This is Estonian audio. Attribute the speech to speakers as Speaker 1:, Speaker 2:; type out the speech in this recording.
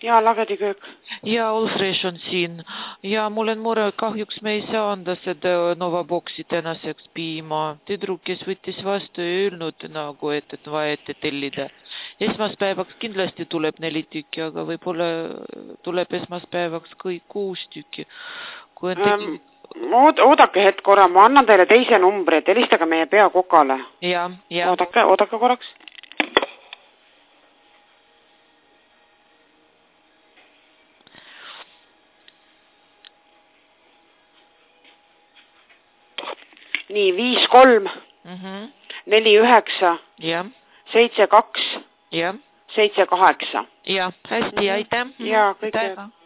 Speaker 1: Ja, Lagedi köök.
Speaker 2: Ja, Allfresh on siin. Ja mul on mure, kahjuks me ei saa anda seda Novaboksi tänaseks piima. Tüdruk, kes võttis vastu ja öelnud nagu, et vaja ette tellida. Esmaspäevaks kindlasti tuleb 4 tükki, aga võib-olla tuleb esmaspäevaks kõik 6 tükki. Kui on tegi...
Speaker 1: Oodake hetk korra, ma annan teile teise numbri, et helistage meie peakokale.
Speaker 2: Ja.
Speaker 1: Oodake korraks. Nii, 53 49 72
Speaker 2: ja.
Speaker 1: 78.
Speaker 2: Ja, hästi, aitäh.
Speaker 1: Ja, kõike.